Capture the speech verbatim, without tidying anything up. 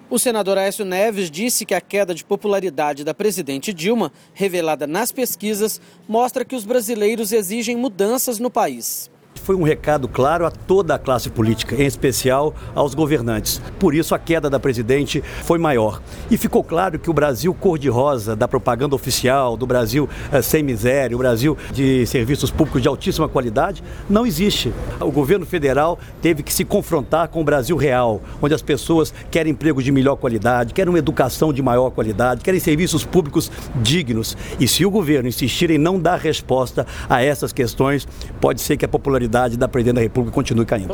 O senador Aécio Neves disse que a queda de popularidade da presidente Dilma, revelada nas pesquisas, mostra que os brasileiros exigem mudanças no país. Foi um recado claro a toda a classe política, em especial aos governantes. Por isso a queda da presidente foi maior. E ficou claro que o Brasil cor-de-rosa da propaganda oficial, do Brasil eh, sem miséria, o Brasil de serviços públicos de altíssima qualidade, não existe. O governo federal teve que se confrontar com o Brasil real, onde as pessoas querem emprego de melhor qualidade, querem uma educação de maior qualidade, querem serviços públicos dignos. E se o governo insistir em não dar resposta a essas questões, pode ser que a popularidade da presidente da República continue caindo.